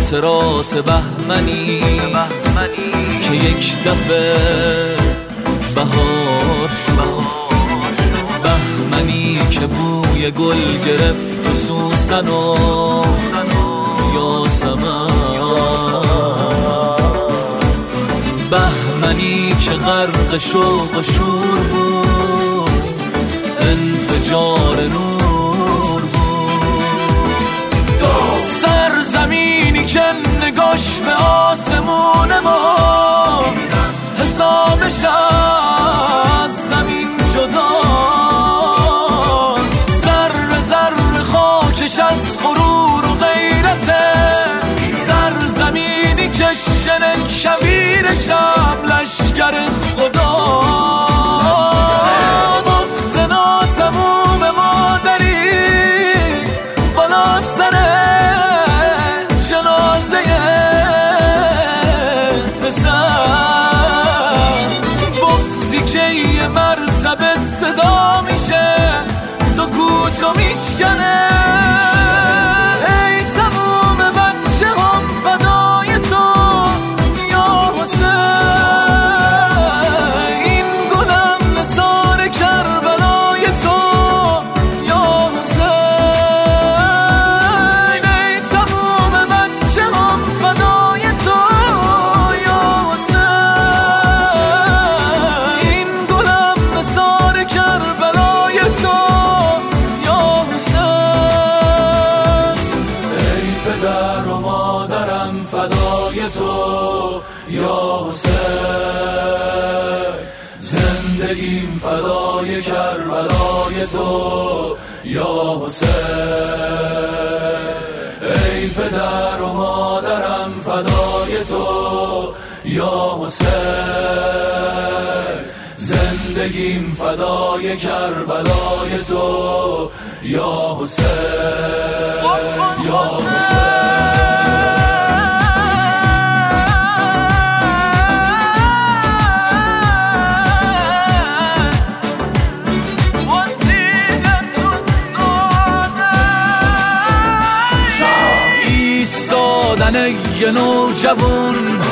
خاطرات بهمنی که یک دفعه بهار شد، بهمنی که بوی گل گرفت و سوسن و یاسمن، بهمنی که غرق شوق و شور بود، انفجار نور بود. سرزمینی که نگاش به آسمون ما حسابش از زمین جدا، ذره ذره خاکش از غرور و غیرته، سرزمینی که شنه شبیر شب لشگر خدا. بغض ناتموم مادری بالا سر جنازه پسر، بغضی که یه مرتبه صدا میشه سکوتو میشکنه. ای تموم بچه هم فدای تو یا حسین، این گلم نثار کربلای تو یا حسین. ای تموم بچه هم فدای تو یا حسین، این گلم نثار کربلای تو یا حسین. ای پدر و مادرم فدای تو یا حسین، زندگیم فدای کربلای تو یا حسین. ای پدر و مادرم فدای تو یا حسین، زندگیم فدای کربلای تو یا حسین، یا حسین. ایستادن یه نوجوان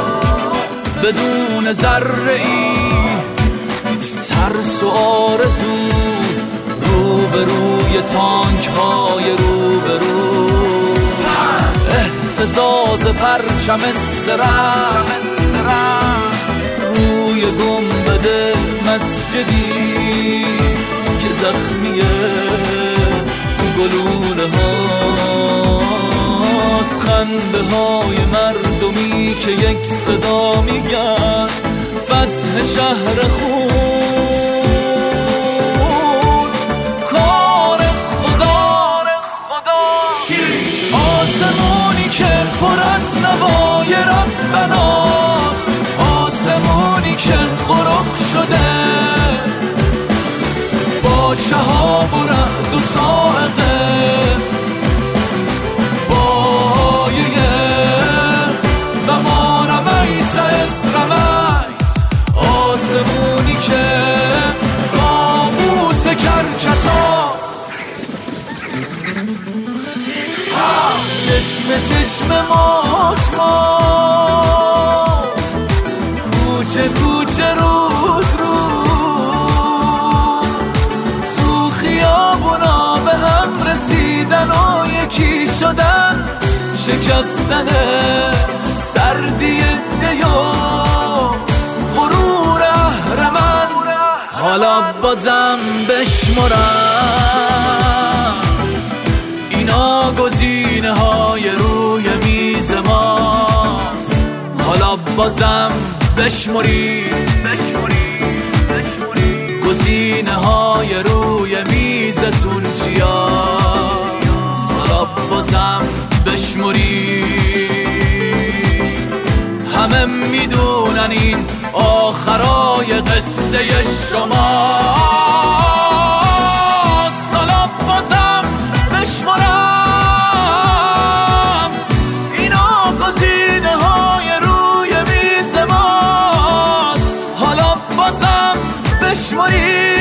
بدون ذره‌ای ترس و آرزو، روبروی تانک های روبرو، اهتزاز پرچم استرم روی گنبد مسجدی که زخمی گلوله هاست، خنده های مردمی که یک صدا میگن فتح شهر خون، کار خداست. آسمونی که پر از نوای ربنا، آسمونی که غرق شده با شهاب و رعد و صاعقه، با آیه و ما رمیت از رمیت، آسمونی که قاموس کرکساست، چشم چشم موج ما، کوچه کوچه رود رو، تو خیابونا به هم رسیدن و یکی شدن، شکستن سردی دیا، غرور اهرمن. حالا بازم بشمرم اینا گزینه های روی میز ماست، حالا بازم بشمریم گزینه های روی میزتون چیاست، حالا بازم بشمریم. همه میدونن این آخرای قصه شما، حالا بازم بشمرم اینا گزینه های روی میز ماست، حالا بازم بشمریم